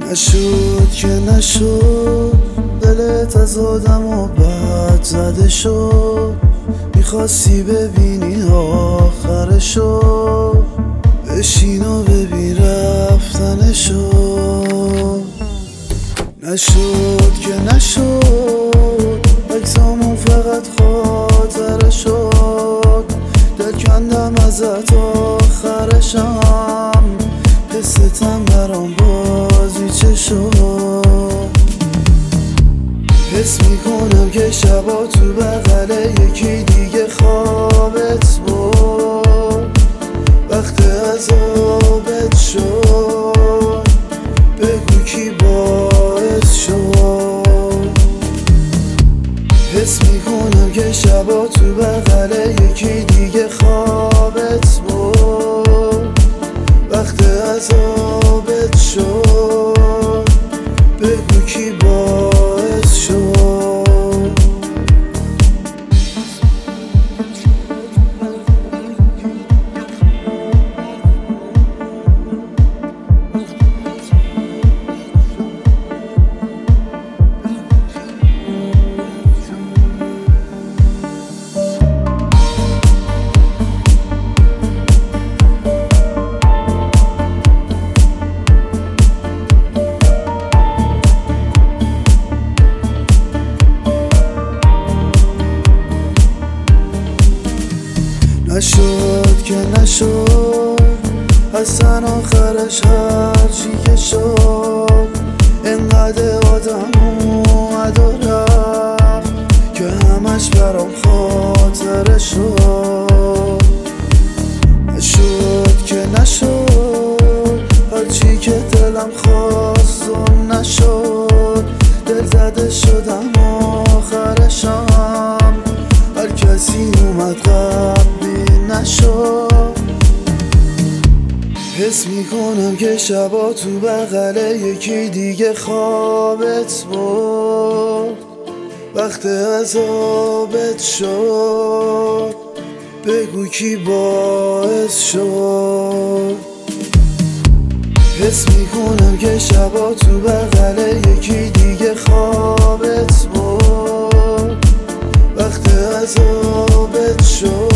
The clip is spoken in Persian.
نشد که نشد، دلت از آدم و بد زده شد. میخواستی ببینی آخرشو، بشین و ببین رفتنشو. نشد که نشد، عکسامون فقط خاطره شد. دل کندم ازت آخرشم، حستم برام بازیچه شد. حس میکنم که شبا تو بغل یکی دیگه خوابت بود. وقت عذابت شد، بگو کی باعث شد. حس میکنم که شبا تو بغل یکی دیگه خوابت بود. وقت عذابت شد، بگو کی باعث شد. نشد که نشد، اصلا آخرش هرچی که شد. انقدر آدم اومد و رفت که همش برام خاطره شد. نشد که نشد، هرچی که دلم خواست و نشد. دل زده شدم آخرشم، هر کسی اومد قبلی نشد. حس میکنم که شبا تو بغل یکی دیگه خوابت بود. وقت عذابت شد، بگو کی باعث شد. حس میکنم که شبا تو بغل یکی دیگه خوابت بود. وقت عذابت شد،